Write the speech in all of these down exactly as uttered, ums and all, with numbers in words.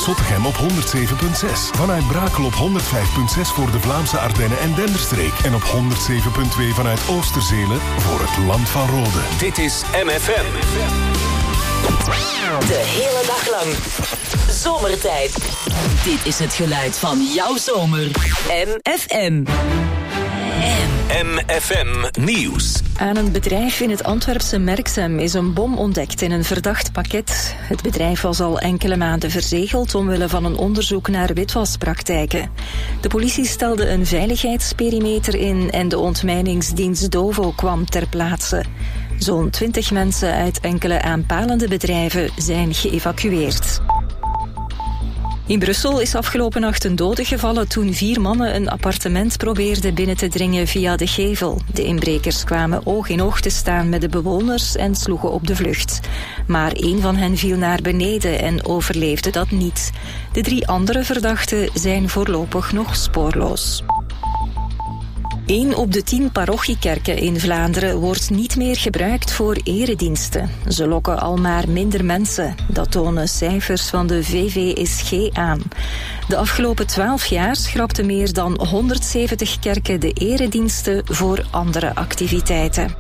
Zottegem op honderd zeven komma zes. Vanuit Brakel op honderd vijf komma zes voor de Vlaamse Ardennen en Denderstreek. En op honderd zeven komma twee vanuit Oosterzelen voor het Land van Rode. Dit is M F M. De hele dag lang. Zomertijd. Dit is het geluid van jouw zomer. M F M. M F M Nieuws. Aan een bedrijf in het Antwerpse Merksem is een bom ontdekt in een verdacht pakket. Het bedrijf was al enkele maanden verzegeld omwille van een onderzoek naar witwaspraktijken. De politie stelde een veiligheidsperimeter in en de ontmijningsdienst Dovo kwam ter plaatse. Zo'n twintig mensen uit enkele aanpalende bedrijven zijn geëvacueerd. In Brussel is afgelopen nacht een dode gevallen toen vier mannen een appartement probeerden binnen te dringen via de gevel. De inbrekers kwamen oog in oog te staan met de bewoners en sloegen op de vlucht. Maar één van hen viel naar beneden en overleefde dat niet. De drie andere verdachten zijn voorlopig nog spoorloos. Eén op de tien parochiekerken in Vlaanderen wordt niet meer gebruikt voor erediensten. Ze lokken al maar minder mensen. Dat tonen cijfers van de V V S G aan. De afgelopen twaalf jaar schrapten meer dan honderdzeventig kerken de erediensten voor andere activiteiten.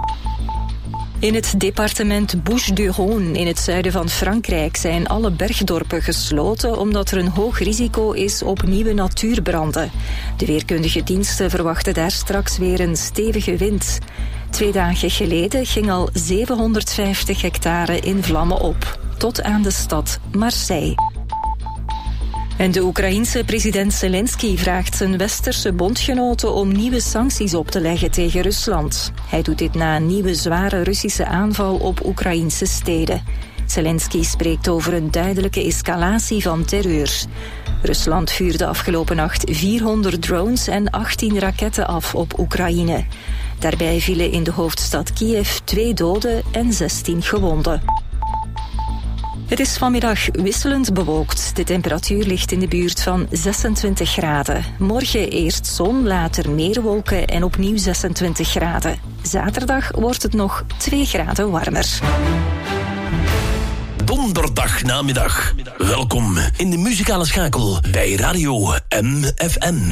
In het departement Bouches-du-Rhône in het zuiden van Frankrijk zijn alle bergdorpen gesloten omdat er een hoog risico is op nieuwe natuurbranden. De weerkundige diensten verwachten daar straks weer een stevige wind. Twee dagen geleden ging al zevenhonderdvijftig hectare in vlammen op, tot aan de stad Marseille. En de Oekraïense president Zelensky vraagt zijn westerse bondgenoten om nieuwe sancties op te leggen tegen Rusland. Hij doet dit na een nieuwe zware Russische aanval op Oekraïnse steden. Zelensky spreekt over een duidelijke escalatie van terreur. Rusland vuurde afgelopen nacht vierhonderd drones en achttien raketten af op Oekraïne. Daarbij vielen in de hoofdstad Kiev twee doden en zestien gewonden. Het is vanmiddag wisselend bewolkt. De temperatuur ligt in de buurt van zesentwintig graden. Morgen eerst zon, later meer wolken en opnieuw zesentwintig graden. Zaterdag wordt het nog twee graden warmer. Donderdag namiddag. Welkom in de muzikale schakel bij Radio M F M.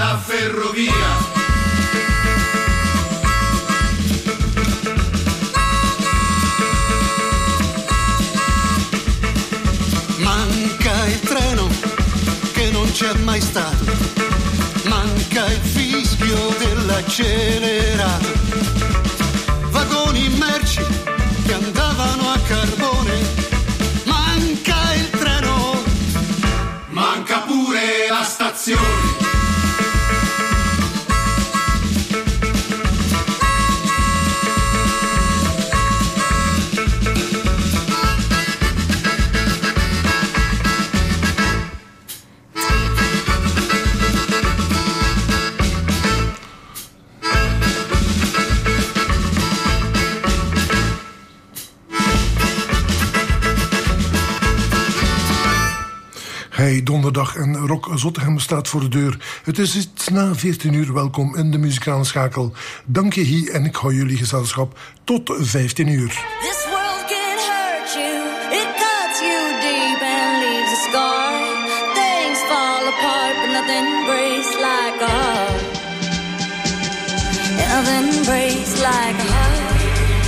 la ferrovia. Manca il treno che non c'è mai stato, manca il fischio dell'accelerato, vagoni merci che andavano a carbone, manca il treno, manca pure la stazione. Hey, donderdag en Rock Zottegem staat voor de deur. Het is iets na veertien uur. Welkom in de muzikale schakel. Dank je, Guy, en ik hou jullie gezelschap tot vijftien uur. This world can hurt you, it cuts you deep and leaves a scar. Things fall apart, but nothing breaks like a heart. Nothing breaks like a heart.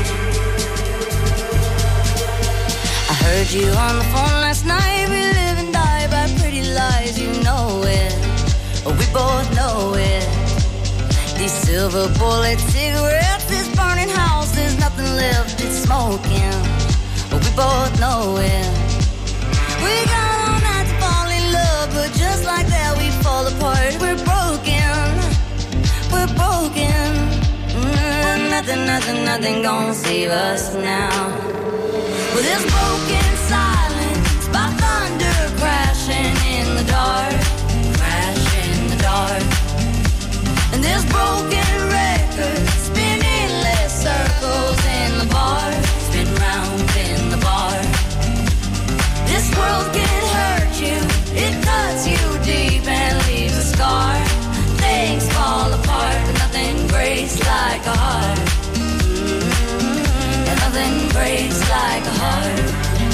I heard you on the phone last night. We live and die by pretty lies, you know it. We both know it. These silver bullet cigarettes, this burning house, there's nothing left, it's smoking. We both know it. We got all night to fall in love, but just like that we fall apart. We're broken, we're broken. Mm, nothing, nothing, nothing gonna save us now. With this broken silence, by thunder crashing in the dark, crash in the dark. And this broken record spinning less circles in the bar, spin round in the bar. This world can hurt you, it cuts you deep and leaves a scar. Things fall apart, but nothing breaks like a heart. Mm-hmm. And nothing breaks like a heart.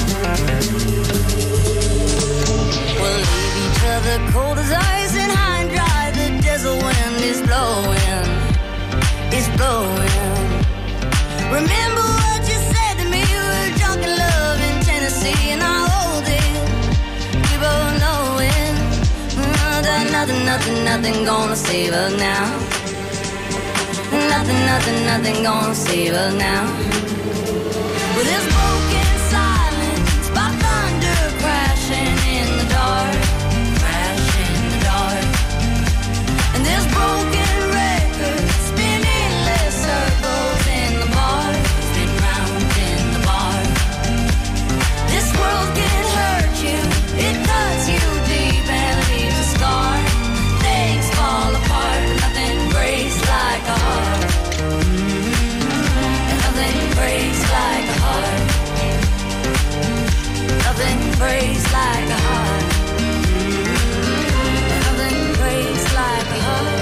We'll leave each other cold as ice and high and dry. The desert wind is blowing, it's blowing. Remember what you said to me, you were drunk in love in Tennessee, and I hold it, we both know it. Mm, that nothing, nothing, nothing gonna save us now. Nothing, nothing, nothing gonna save us now. With this broken silence, by thunder crashing in the dark, crash in the dark. And this broken record spinning less circles in the bar, spin round in the bar. This world can hurt you, it cuts you deep and leaves a scar. Things fall apart, but nothing breaks like a heart. Mm-hmm. And nothing breaks like a heart. Nothing breaks like a heart. Mm-hmm. And nothing breaks like a heart.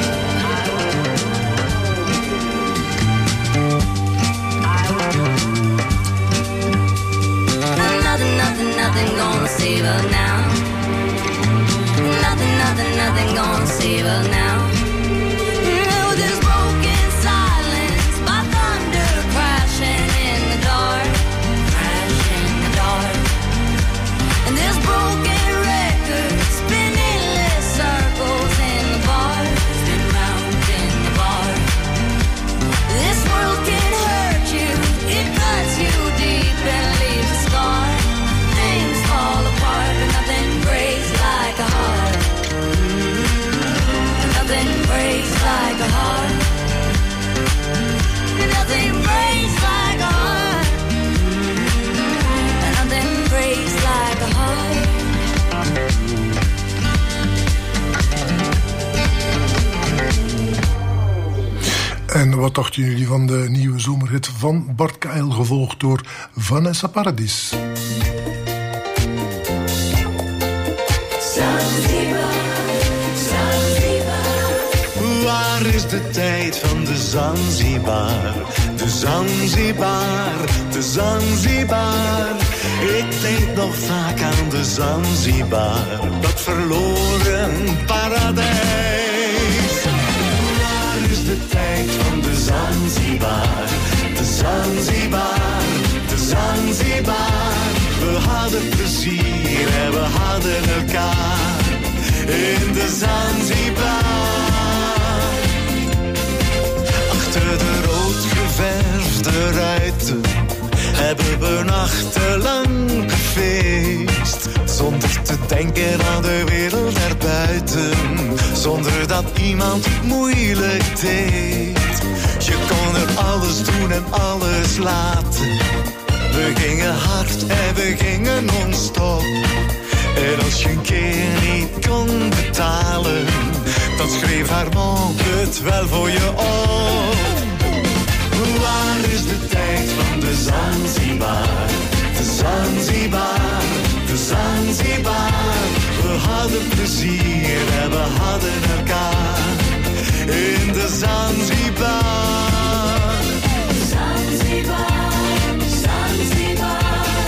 Nothing, nothing, nothing gonna save us now. Nothing, nothing, nothing gonna save us now. Mm, with this broken silence, by thunder crashing in the dark, crash in the dark. And this broken record spinning less circles in the bar, spin round in the bar. This world can hurt you, it cuts you deep and leaves a scar. Things fall apart, but nothing breaks like a heart. Mm-hmm. Nothing breaks like a heart. Nothing breaks like a heart. Mm-hmm. Nothing breaks like a heart. En wat dachten jullie van de nieuwe zomerhit van Bart Kael, gevolgd door Vanessa Paradis? Zanzibar, Zanzibar. Waar is de tijd van de Zanzibar? De Zanzibar, de Zanzibar. Ik denk nog vaak aan de Zanzibar, dat verloren paradijs. tijd van de Zanzibar. De Zanzibar, de Zanzibar. We hadden plezier en we hadden elkaar in de Zanzibar. Achter de rood geverfde ruiten hebben we nachtenlang gefeest. Zonder te denken aan de wereld daarbuiten. Zonder dat iemand moeilijk deed. Je kon er alles doen en alles laten. We gingen hard en we gingen non-stop. En als je een keer niet kon betalen, dan schreef Armand het wel voor je op. Waar is de tijd van de Zanzibar? De Zanzibar, de Zanzibar. We hadden plezier en we hadden elkaar in de Zanzibar. Zanzibar, Zanzibar.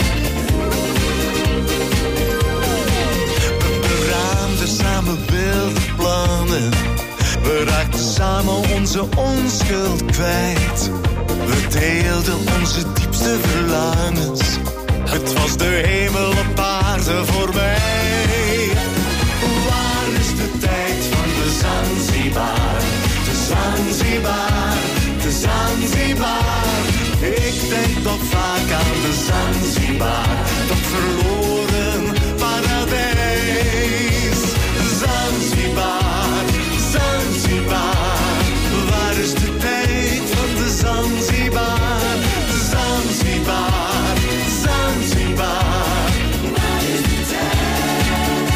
We beraamden samen wilde plannen. We raakten samen onze onschuld kwijt. We deelden onze diepste verlangens. Het was de hemel op aarde voor mij. Waar is de tijd van de Zanzibar? De Zanzibar, de Zanzibar. Ik denk nog vaak aan de Zanzibar. Dat verloren paradijs. Zanzibar, Zanzibar. Waar is de tijd van de Zanzibar? Zanzibar, Zanzibar. Waar is de tijd?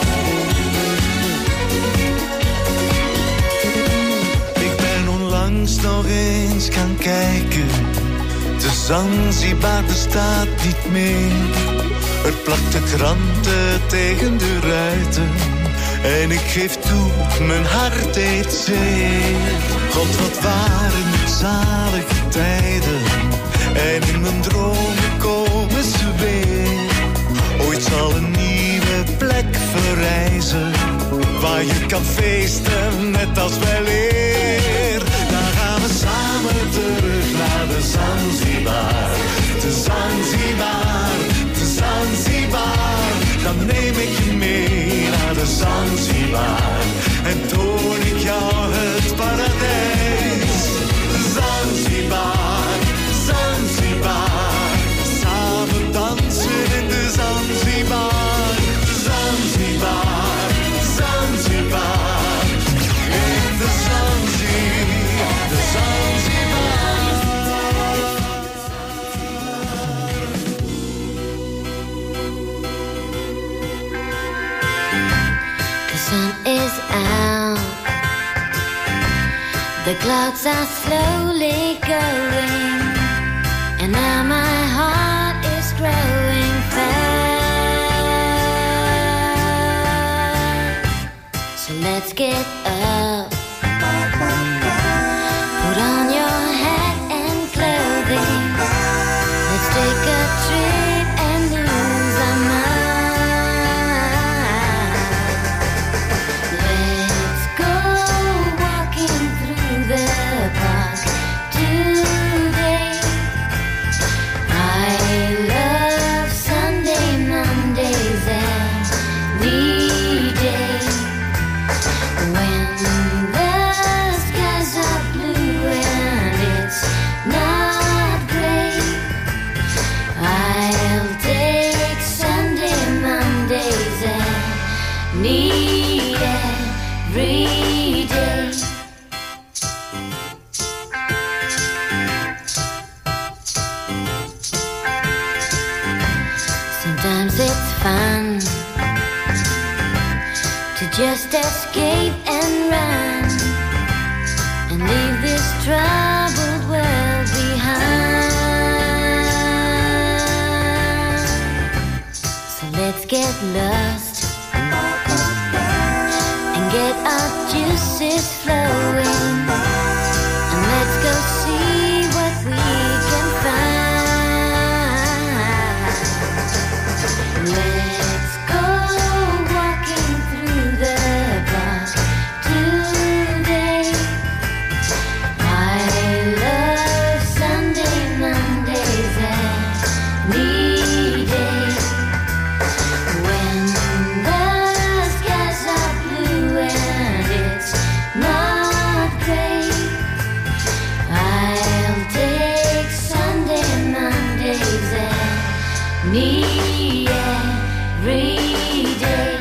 Ik ben onlangs nog eens gaan kijken. De Zanzibar bestaat niet meer. Er plakten kranten tegen de ruiten. En ik geef toe, mijn hart deed zeer. God, wat waren het zalige tijden. En in mijn dromen komen ze weer. Ooit zal een nieuwe plek verrijzen. Waar je kan feesten, net als wel eer. Dan gaan we samen terug naar de Zanzibar. De Zanzibar, de Zanzibar. Dan neem ik je mee naar de Zanzibar. En toon ik jou het paradijs. Zanzibar, Zanzibar. Samen dansen in de Zanzibar. Zanzibar, Zanzibar. In de Zanzibar, de Zanzibar. The sun is out. The clouds are slowly going, and now my heart is growing fast. So let's get up. Put on your hat and clothing. Let's take a trip and lose our mind. Let's go walking through the park today. I love Sunday, Mondays, every day. When the skies are blue and it's not gray, I'll take Sunday, Mondays, any every day. Sometimes it's fun to just escape and run and leave this troubled world behind. So let's get lost and get our juices flowing, and let's go see what we can find. Let's go walking through the park today. I me every day.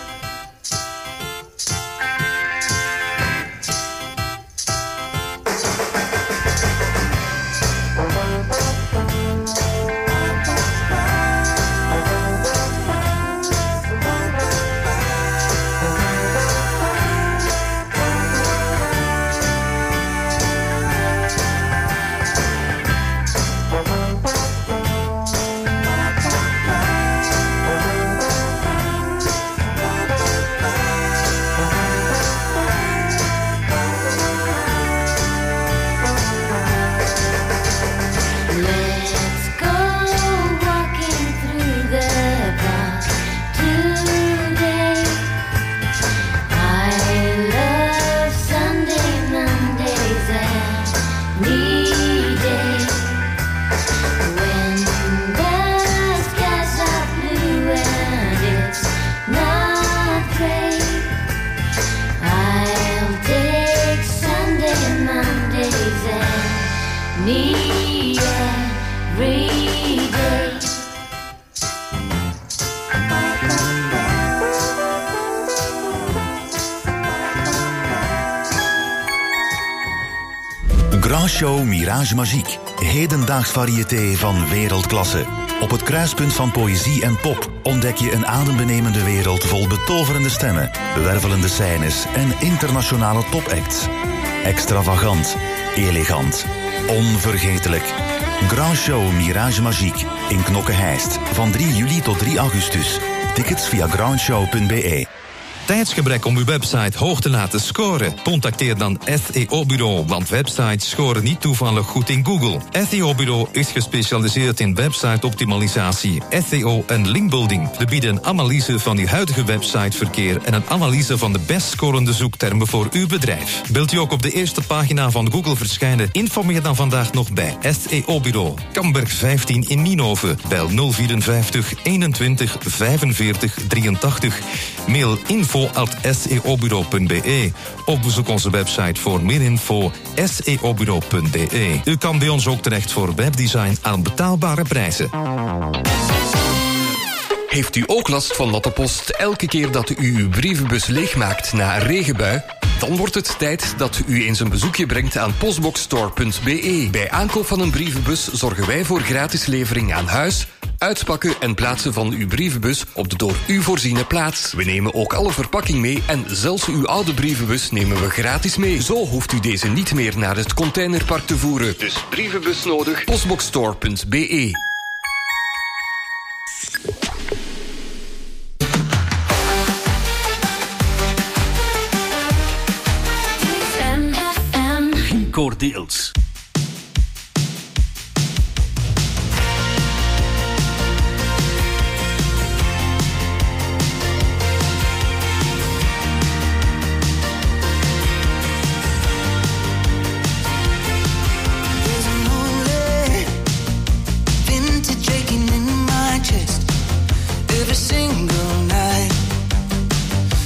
Grand Show Mirage Magique. Hedendaags variété van wereldklasse. Op het kruispunt van poëzie en pop ontdek je een adembenemende wereld vol betoverende stemmen, wervelende scènes en internationale topacts. Extravagant, elegant, onvergetelijk. Grand Show Mirage Magique in Knokke-Heist van drie juli tot drie augustus. Tickets via grandshow punt b e. Tijdsgebrek om uw website hoog te laten scoren? Contacteer dan S E O-bureau, want websites scoren niet toevallig goed in Google. S E O-bureau is gespecialiseerd in website-optimalisatie, S E O en linkbuilding. We bieden een analyse van uw huidige websiteverkeer en een analyse van de best scorende zoektermen voor uw bedrijf. Wilt u ook op de eerste pagina van Google verschijnen? Informeer dan vandaag nog bij S E O-bureau. Kamberg vijftien in Nienhoven. Bel nul vierenvijftig eenentwintig vijfenveertig drieëntachtig. Mail info at s e o bureau punt b e of bezoek onze website voor meer info s e o bureau punt b e. U kan bij ons ook terecht voor webdesign aan betaalbare prijzen. Heeft u ook last van natte post elke keer dat u uw brievenbus leegmaakt na een regenbui? Dan wordt het tijd dat u eens een bezoekje brengt aan postboxstore punt b e. Bij aankoop van een brievenbus zorgen wij voor gratis levering aan huis, uitpakken en plaatsen van uw brievenbus op de door u voorziene plaats. We nemen ook alle verpakking mee en zelfs uw oude brievenbus nemen we gratis mee. Zo hoeft u deze niet meer naar het containerpark te voeren. Dus brievenbus nodig, postboxstore punt b e. Cordeels.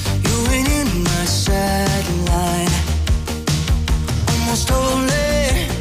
Almost holy.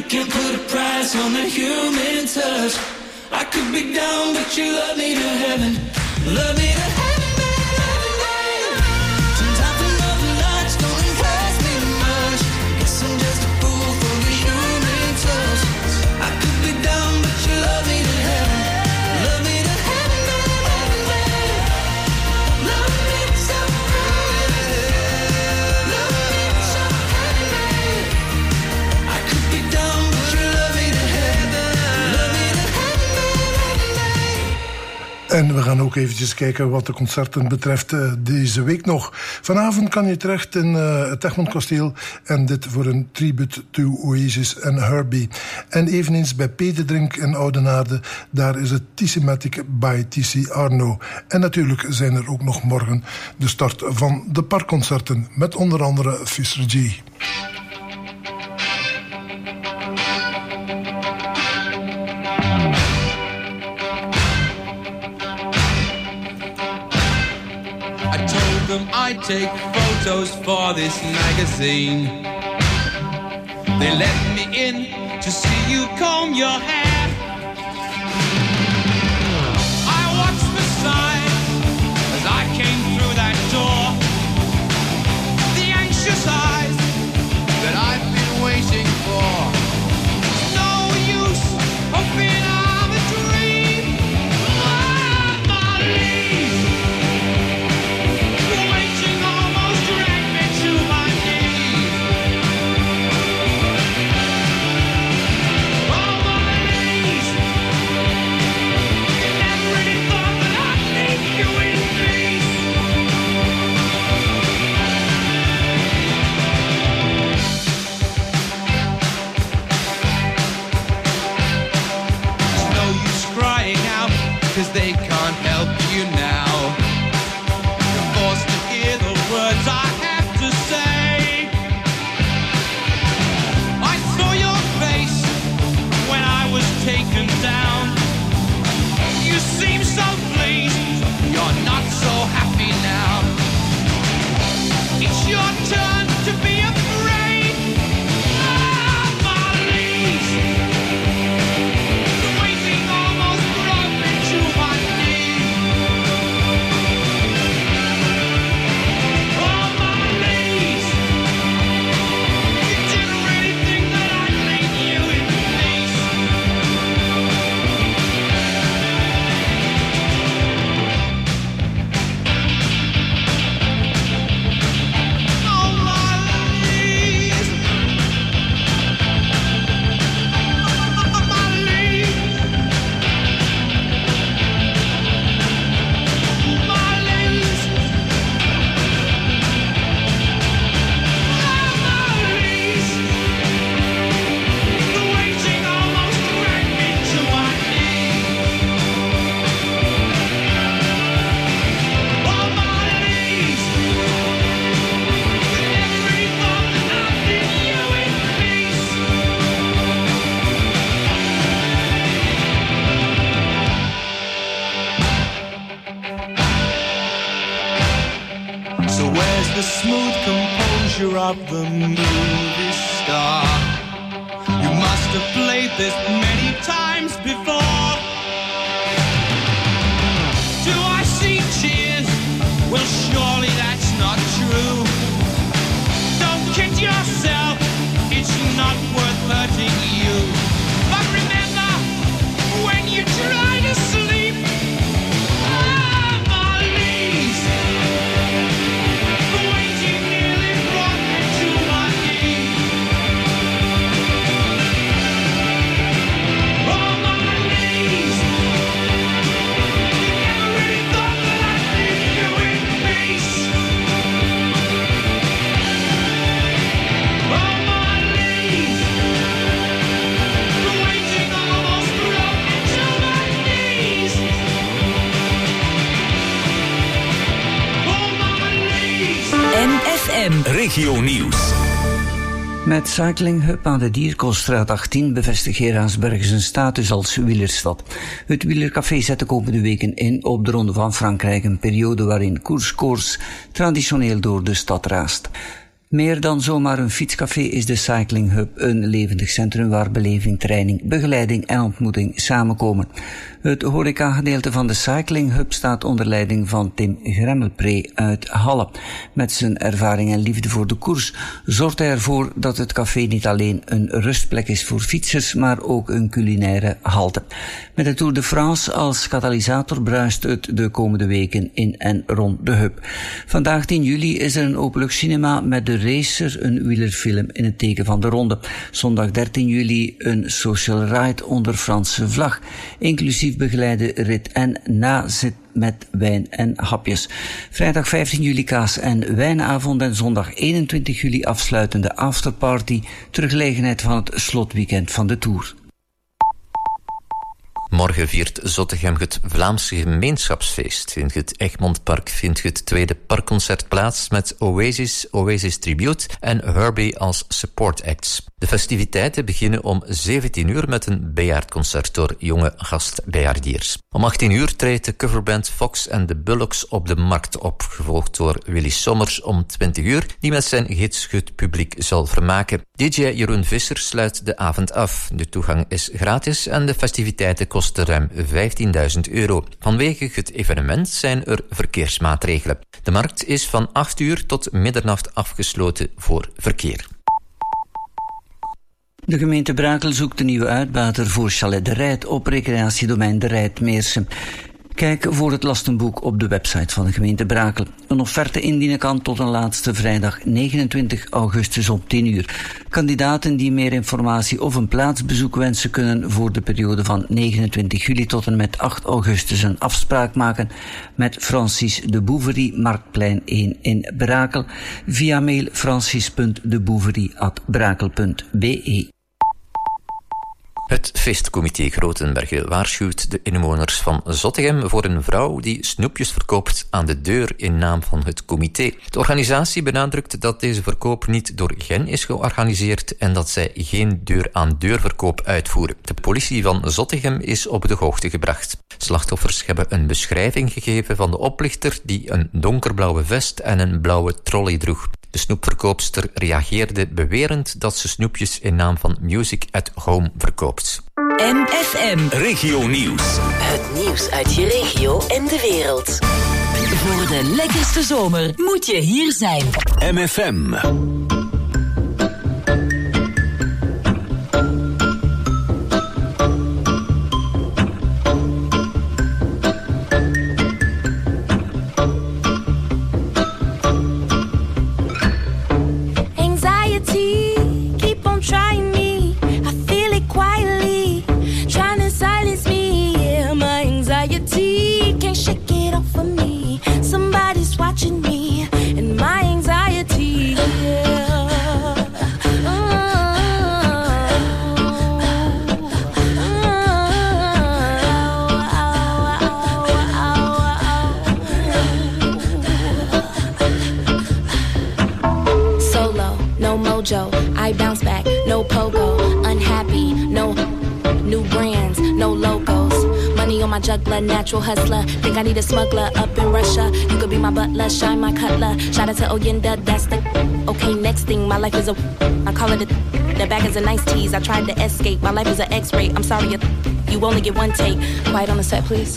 can't put a price on that human touch. I could be down, but you love me to heaven. Love me to heaven, baby, heaven, baby. Sometimes the northern lights don't impress me much. Guess I'm just a fool for the human touch. I could be down, but you love me to heaven. Love me to heaven, baby, heaven, baby. Love me so heaven. Love me so heaven, baby. I could be down, but you love me to heaven. Love me to heaven, baby, baby. En we gaan ook eventjes kijken wat de concerten betreft uh, deze week nog. Vanavond kan je terecht in uh, het Egmond Kasteel. En dit voor een tribute to Oasis en Herbie. En eveneens bij Peterdrink in Oudenaarde. Daar is het Tissimatic by T C Arno. En natuurlijk zijn er ook nog morgen de start van de parkconcerten. Met onder andere Fisher G. I take photos for this magazine. They let me in to see you comb your hair. I watched the sign as I came through that door. The anxious eyes that I've been waiting for. No use hoping I'm a dream. I'm not leaving. Cause they can't help you now. You're forced to hear the words I have to say. I saw your face when I was taken down. You seem so pleased, you're not so happy now. It's your turn to be afraid. Ah, Marlies. The waiting almost brought me to my knees. Oh, Marlies. You didn't really think that I'd leave you in peace. Oh, Marlies. Oh, Marlies. Marlies. Oh, Marlies. The waiting almost dragged me to my knees. Oh, Marlies. You never really thought that I'd leave you in peace. So where's the smooth composure of the movie star? You must have played this many times before. Do I see tears? Well, surely that's not true. Don't kid yourself, it's not worth hurting you. But remember, when you try to sleep, ah, Marlies. The waiting nearly brought me to my knees. Oh, Marlies. You never really thought that I'd leave you in peace. Oh, Marlies. The waiting almost brought me to my knees. Oh, Marlies. M F M. Regio Nieuws. Met Cycling Hub aan de Dierkoolstraat achttien bevestigt Geraardsberg zijn status als wielerstad. Het wielercafé zet de komende weken in op de Ronde van Frankrijk, een periode waarin koerskoers traditioneel door de stad raast. Meer dan zomaar een fietscafé is de Cycling Hub een levendig centrum waar beleving, training, begeleiding en ontmoeting samenkomen. Het horecagedeelte van de Cycling Hub staat onder leiding van Tim Gremmelpree uit Halle. Met zijn ervaring en liefde voor de koers zorgt hij ervoor dat het café niet alleen een rustplek is voor fietsers, maar ook een culinaire halte. Met de Tour de France als katalysator bruist het de komende weken in en rond de Hub. Vandaag tien juli is er een openluchtcinema met de Racer, een wielerfilm in het teken van de ronde. Zondag dertien juli een social ride onder Franse vlag, inclusief begeleide rit en nazit met wijn en hapjes. Vrijdag vijftien juli kaas- en wijnavond en zondag eenentwintig juli afsluitende afterparty ter gelegenheid van het slotweekend van de Tour. Morgen viert Zottegem het Vlaamse gemeenschapsfeest. In het Egmondpark vindt het tweede parkconcert plaats met Oasis, Oasis Tribute en Herbie als support acts. De festiviteiten beginnen om zeventien uur met een bejaardconcert door jonge gastbejaardiers. Om achttien uur treedt de coverband Fox and the Bullocks op de markt op, gevolgd door Willy Sommers om twintig uur, die met zijn gids het publiek zal vermaken. D J Jeroen Visser sluit de avond af. De toegang is gratis en de festiviteiten kosten ruim vijftienduizend euro. Vanwege het evenement zijn er verkeersmaatregelen. De markt is van acht uur tot middernacht afgesloten voor verkeer. De gemeente Brakel zoekt een nieuwe uitbater voor Chalet de Rijt op recreatiedomein de Rijt Meersen. Kijk voor het lastenboek op de website van de gemeente Brakel. Een offerte indienen kan tot een laatste vrijdag negenentwintig augustus om tien uur. Kandidaten die meer informatie of een plaatsbezoek wensen kunnen voor de periode van negenentwintig juli tot en met acht augustus een afspraak maken met Francis de Bouverie, Marktplein één in Brakel, via mail francis punt de bouverie at brakel punt b e. Het feestcomité Grotenbergen waarschuwt de inwoners van Zottegem voor een vrouw die snoepjes verkoopt aan de deur in naam van het comité. De organisatie benadrukt dat deze verkoop niet door Gen is georganiseerd en dat zij geen deur-aan-deur verkoop uitvoeren. De politie van Zottegem is op de hoogte gebracht. Slachtoffers hebben een beschrijving gegeven van de oplichter die een donkerblauwe vest en een blauwe trolley droeg. De snoepverkoopster reageerde bewerend dat ze snoepjes in naam van Music at Home verkoopt. M F M. Regio Nieuws. Het nieuws uit je regio en de wereld. Voor de lekkerste zomer moet je hier zijn. M F M. Trying me, I feel it quietly, trying to silence me. Yeah, my anxiety can't shake it off of me. Somebody's watching me, and my anxiety. Yeah. Solo, no mojo. I bounce back, no pogo, unhappy, no new brands, no logos. Money on my juggler, natural hustler. Think I need a smuggler up in Russia. You could be my butler, shine my cutler. Shout out to Oyenda, that's the okay. Next thing, my life is a. I call it a. The bag is a nice tease. I tried to escape. My life is an X-ray. I'm sorry, you only get one take. Quiet on the set, please.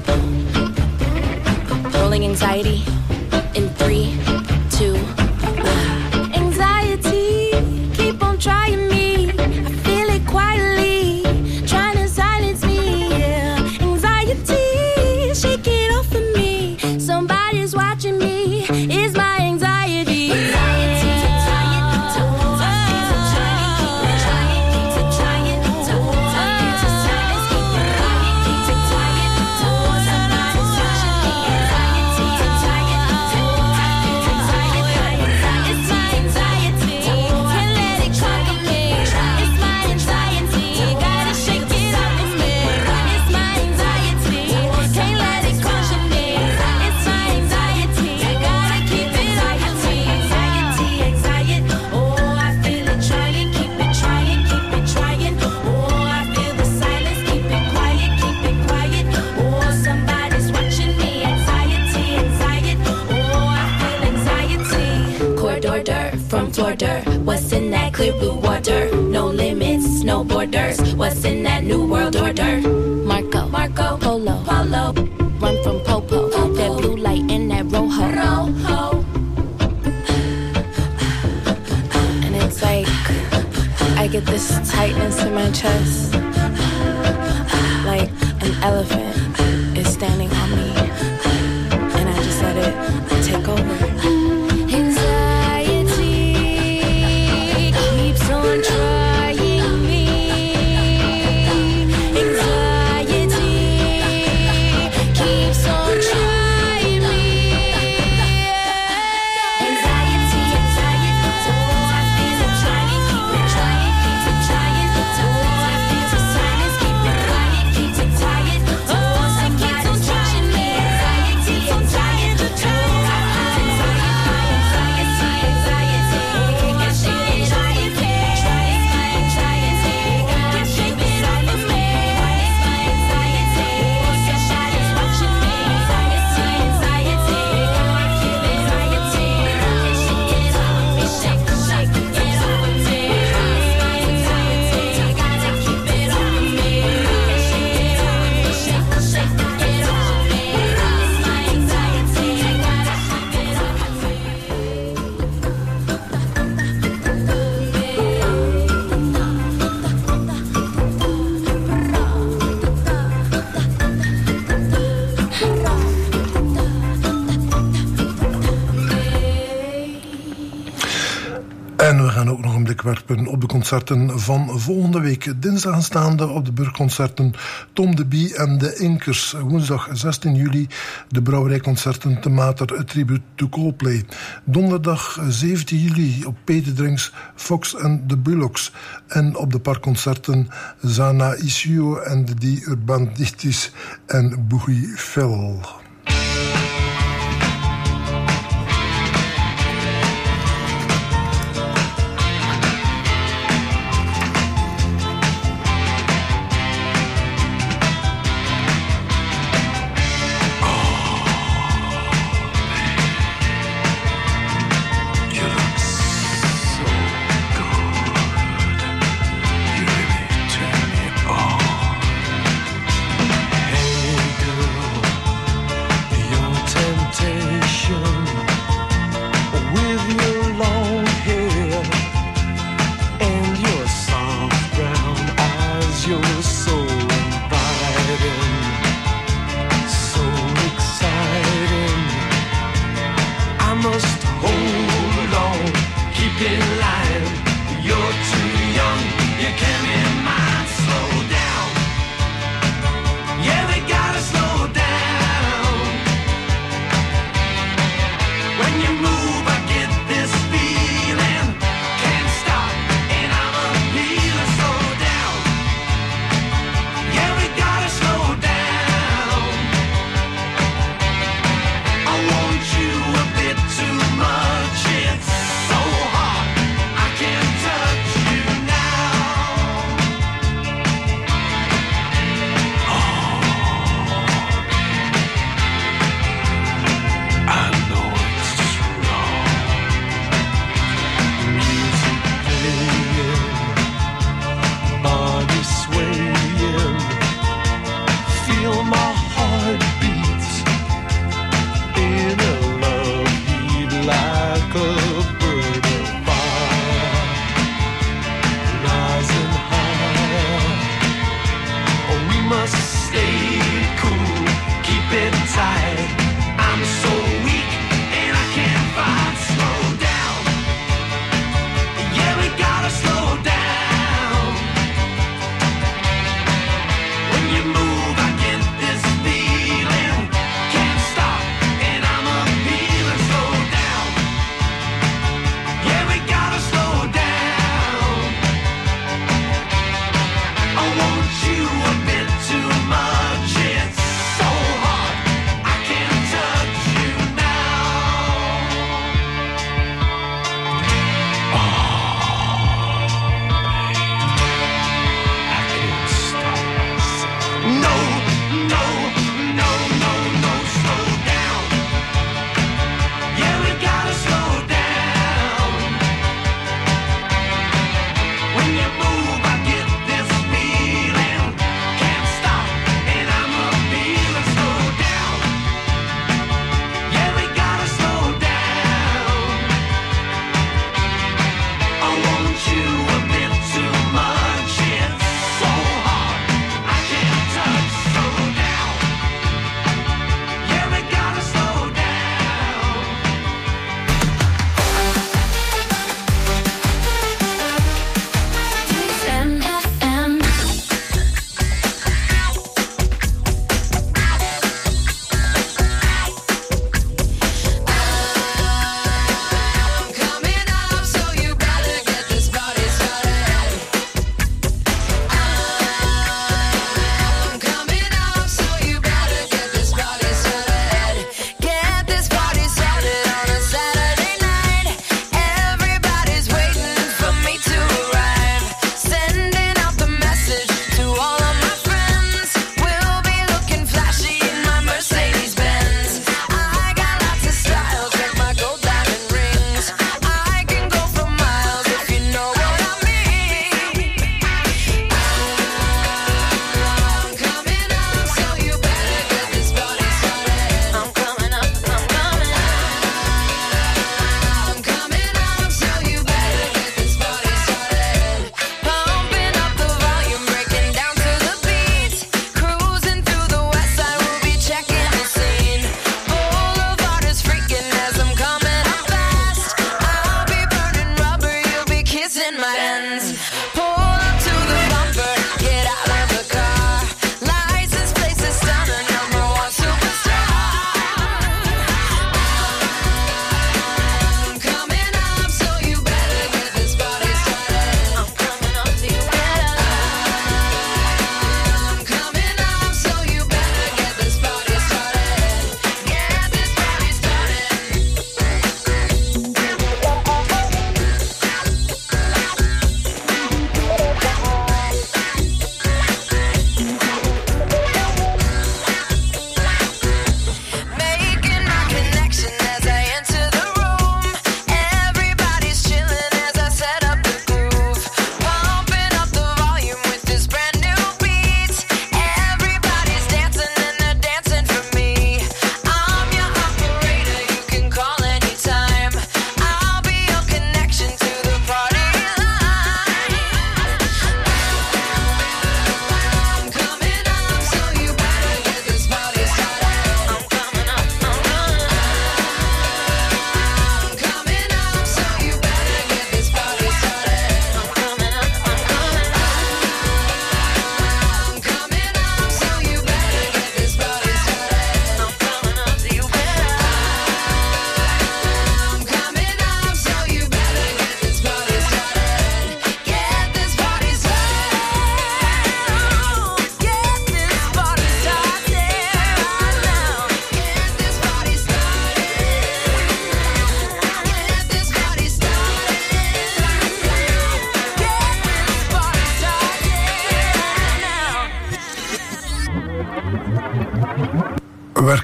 Rolling anxiety in three, two, one. Anxiety. Keep on trying me, I feel it quietly, trying to silence me, yeah. Anxiety, shake it off of me, somebody's watching me, it's my anxiety. Anxiety. first. What's in that new world order? Marco, Marco, Polo, Polo. Run from Popo, Popo. That blue light in that Rojo, Rojo. And it's like I get this tightness in my chest, like an elephant is standing on me, and I just let it take over. Anxiety keeps on trying me. Anxiety keeps on trying me. Anxiety, anxiety, so I feel I'm trying, keep it trying, keep it trying. So I feel the silence, keep it quiet, keep it tired. Oh, somebody's watching me. Anxiety, anxiety, so I feel anxiety, anxiety, anxiety. And she is trying, trying, anxiety. And she beside of me. It's my anxiety. Somebody's watching me. Anxiety, anxiety, I feel anxiety. And she is on me, shake, shake, get off of me. It's my anxiety, gotta keep it on me. And she is on me, shake, shake, get off of me. It's my anxiety, gotta keep it on me. En we gaan ook nog een blik werpen op de concerten van volgende week. Dinsdag aanstaande op de Burgconcerten Tom de Bie en de Inkers. Woensdag zestien juli de Brouwerijconcerten te Mater, a tribute to Coldplay. Donderdag zeventien juli op Peter Drinks, Fox en de Bullocks. En op de Parkconcerten Zana Isio en de Urbanditis en Boogie Phil. Hey girl,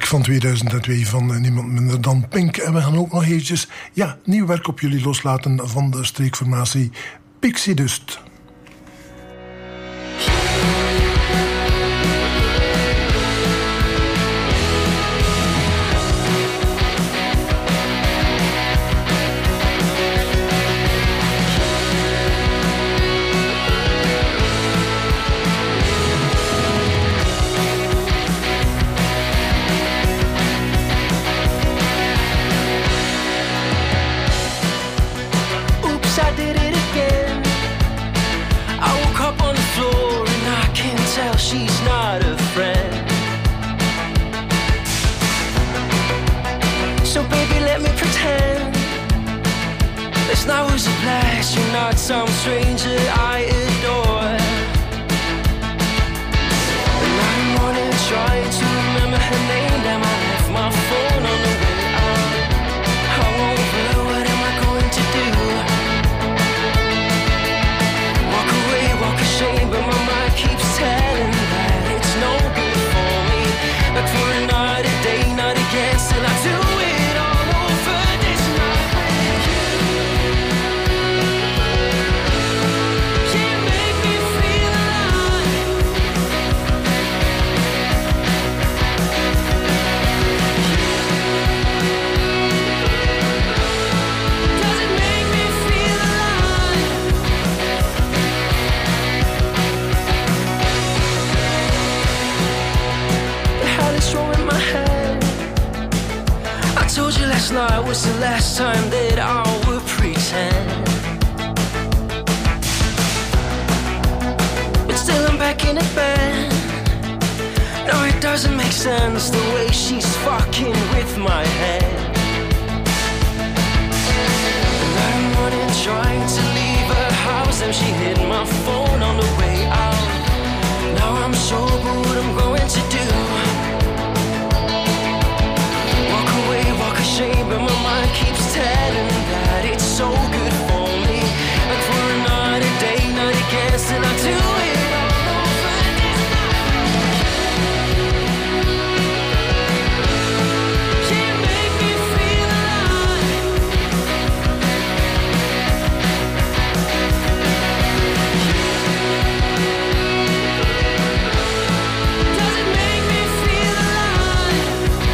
van tweeduizend twee van uh, niemand minder dan Pink. En we gaan ook nog eventjes ja, nieuw werk op jullie loslaten van de streekformatie Pixie Dust. She's not a friend. So baby, let me pretend this now is a place. You're not some stranger I adore. And I'm running, trying to remember her name. Damn, I left my phone on the way out. Hungover, what am I going to do? Walk away, walk of shame, but my mind keeps telling no good for me. But for another day, not again, still I do it all over this night with you. You make me feel alive. Does it make me feel alive? It's wrong in my head. I told you last night was the last time that I would pretend. But still I'm back in the bed. No, it doesn't make sense the way she's fucking with my head. And I'm running, trying to leave her house, and she hit my phone on the way out. Now I'm sober, what I'm going to do? Shame, but my mind keeps telling that it's so good for me. But for another day, not again, still I do it all over this night. You make me feel alive. Does it make me feel alive?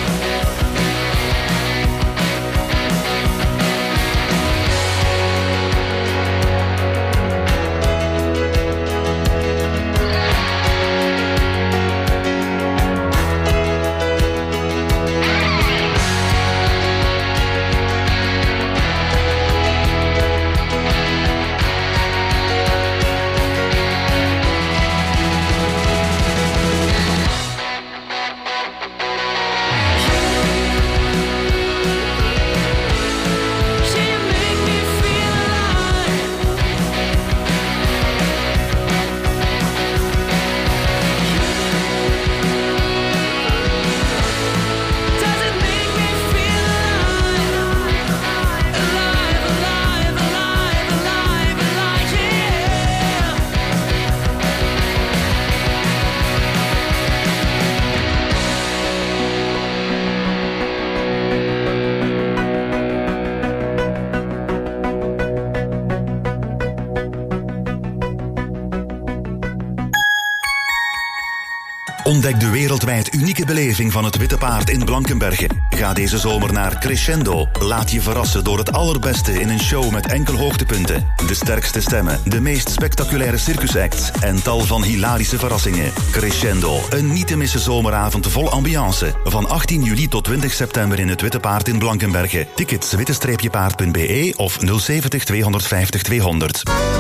Ontdek de wereldwijd unieke beleving van het Witte Paard in Blankenberge. Ga deze zomer naar Crescendo. Laat je verrassen door het allerbeste in een show met enkel hoogtepunten. De sterkste stemmen, de meest spectaculaire circusacts en tal van hilarische verrassingen. Crescendo, een niet te missen zomeravond vol ambiance. Van achttien juli tot twintig september in het Witte Paard in Blankenberge. Tickets witte paard punt b e of nul zeventig tweehonderdvijftig tweehonderd.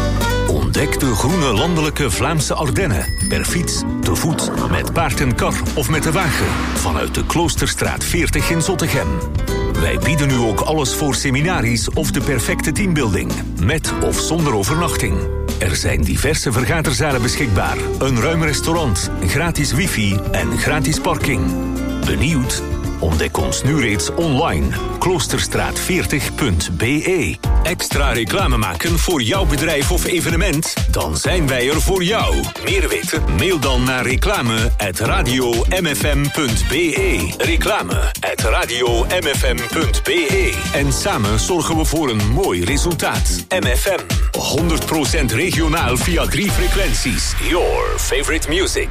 Ontdek de groene landelijke Vlaamse Ardennen. Per fiets, te voet, met paard en kar of met de wagen. Vanuit de Kloosterstraat veertig in Zottegem. Wij bieden nu ook alles voor seminaries of de perfecte teambuilding. Met of zonder overnachting. Er zijn diverse vergaderzalen beschikbaar. Een ruim restaurant, gratis wifi en gratis parking. Benieuwd? Ontdek ons nu reeds online. kloosterstraat veertig punt b e. Extra reclame maken voor jouw bedrijf of evenement? Dan zijn wij er voor jou. Meer weten? Mail dan naar reclame at radio m f m punt b e. Reclame at radio m f m punt b e. En samen zorgen we voor een mooi resultaat. M F M. honderd procent regionaal via drie frequenties. Your favorite music.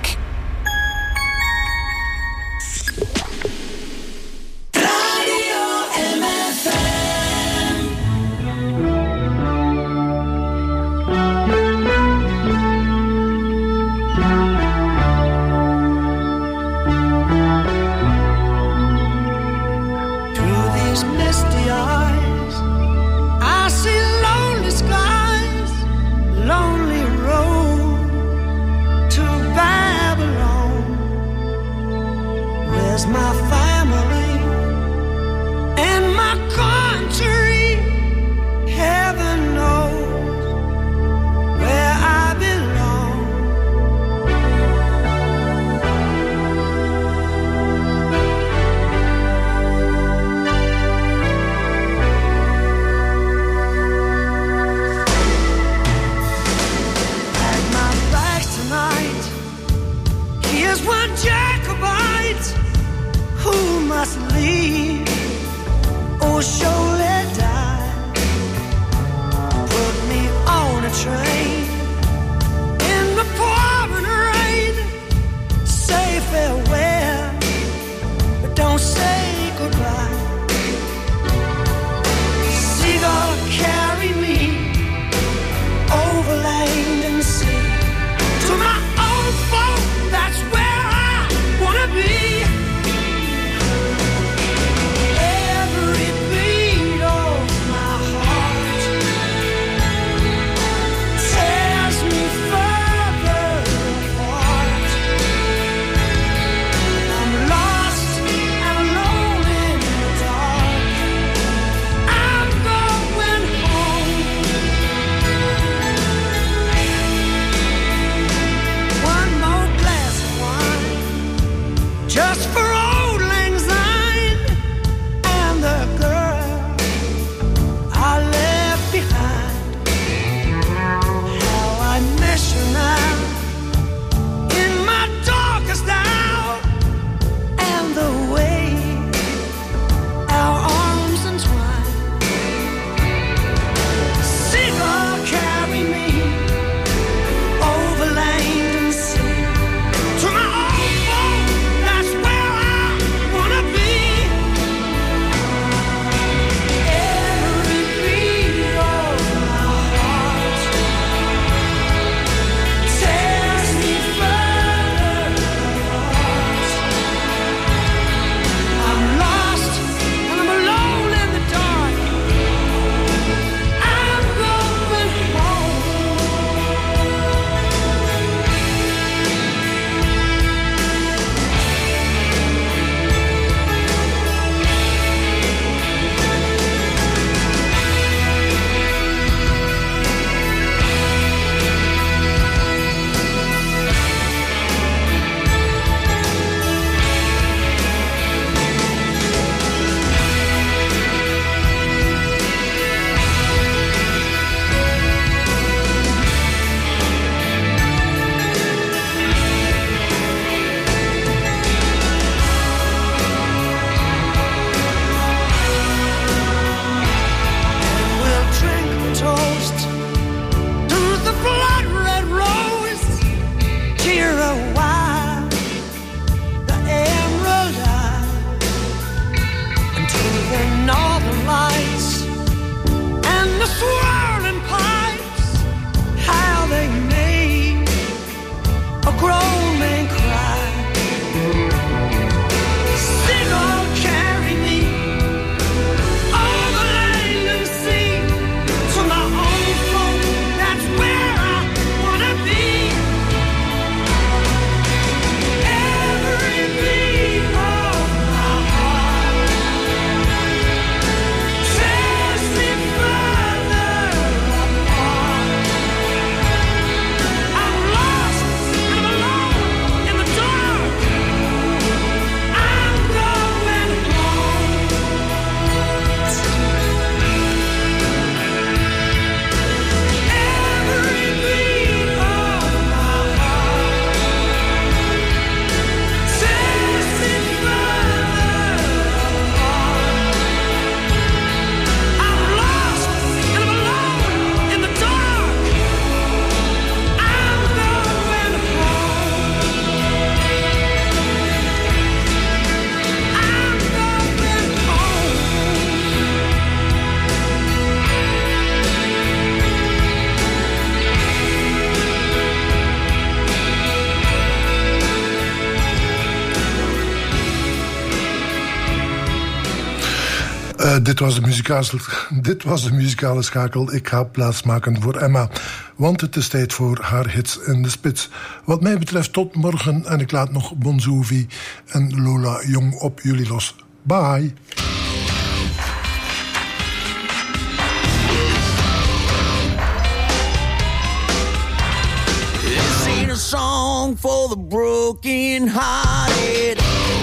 Take Uh, dit, was de muzikale, dit was de muzikale schakel. Ik ga plaatsmaken voor Emma. Want het is tijd voor haar hits in de spits. Wat mij betreft tot morgen. En ik laat nog Bon Jovi en Lola Jong op jullie los. Bye. This ain't a song for the broken hearted.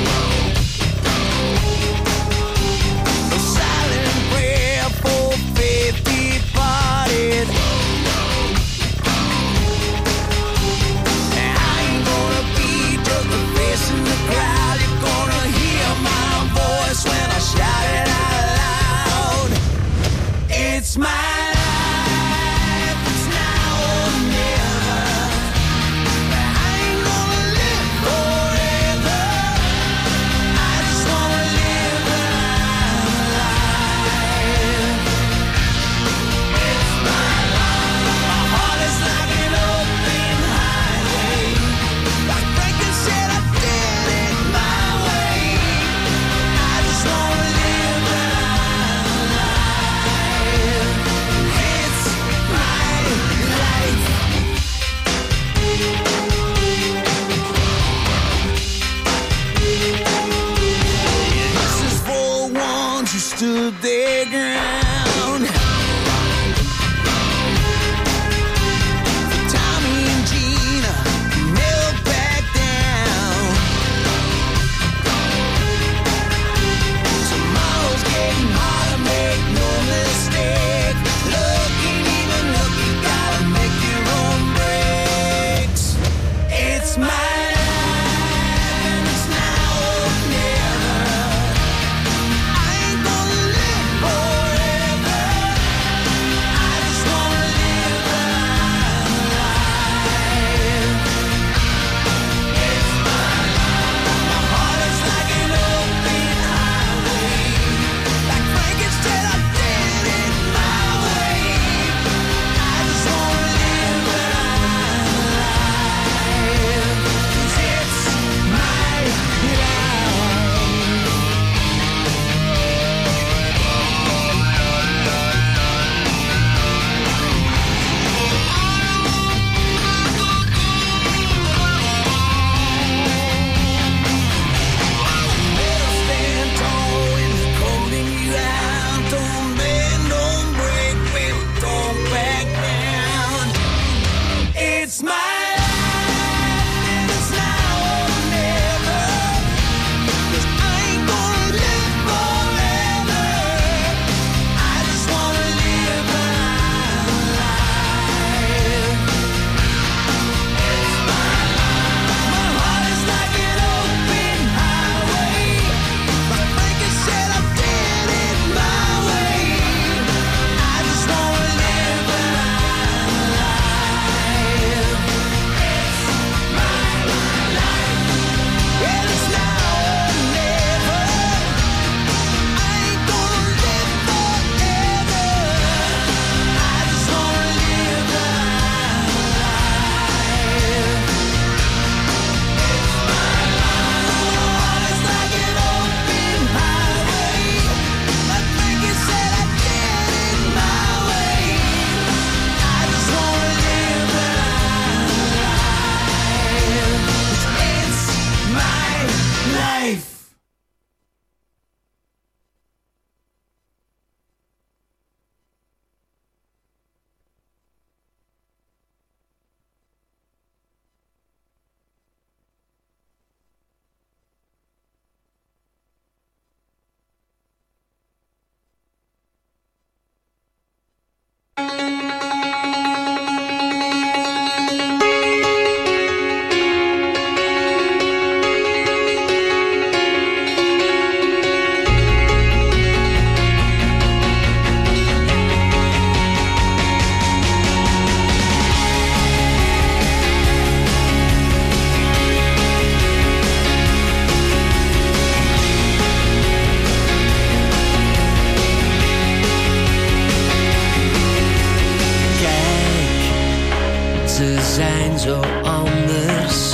It's my life, it's now or never. I ain't gonna live forever. I just wanna live my life. It's my life. My heart is like an open highway. Like Franklin said, I did it my way. I just wanna live my life. Stood their ground. Tommy and Gina never back down. Tomorrow's getting harder, make no mistake. Look ain't even look, you gotta make your own breaks. It's my zo anders,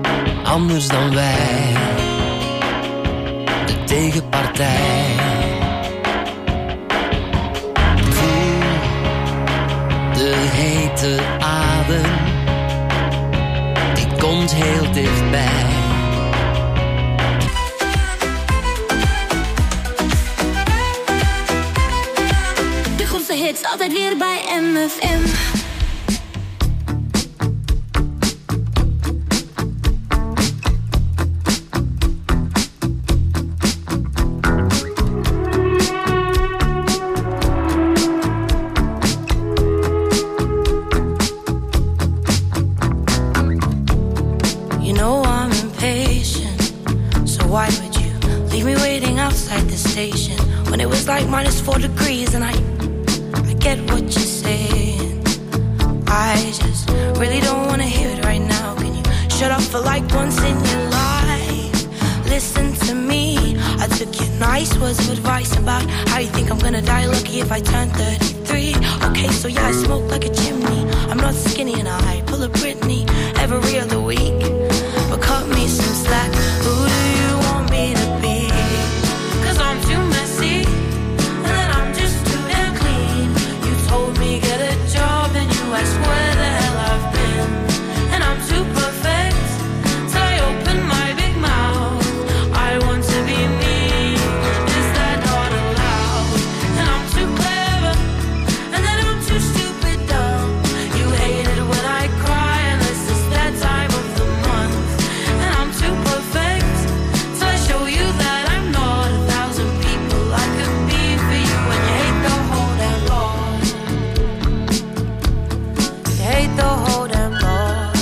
anders dan wij. De tegenpartij adem, die komt heel dichtbij. De grootste hits altijd weer bij M F M. Like minus four degrees, and I, I get what you're saying. I just really don't wanna hear it right now. Can you shut up for like once in your life? Listen to me. I took your nice words of advice about how you think I'm gonna die lucky if I turn thirty-three. Okay, so yeah, I smoke like a chimney. I'm not skinny and I pull a Britney every other week. But cut me some slack. Who do you want me to be? 'Cause I'm too messy. Told me get a job and you ask where the hell I've been. And I'm too perfect till I open my big mouth. I want to be me, is that not allowed? And I'm too clever, and then I'm too stupid dumb. You hate it when I cry unless it's that time of the month. And I'm too perfect till I show you that I'm not a thousand people I could be for you. And you hate the whole damn lot. Hate the whole damn lot.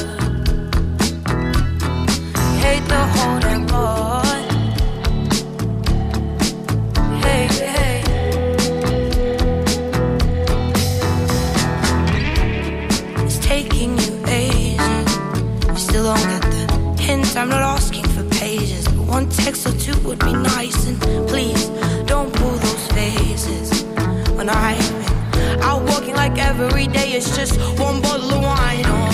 Hate the whole damn lot. Hey, hey. It's taking you ages. You still don't get the hint. I'm not asking for pages, but one text or two would be nice. And please don't pull those faces when I've been out walking like every day it's just one bottle of wine. Oh,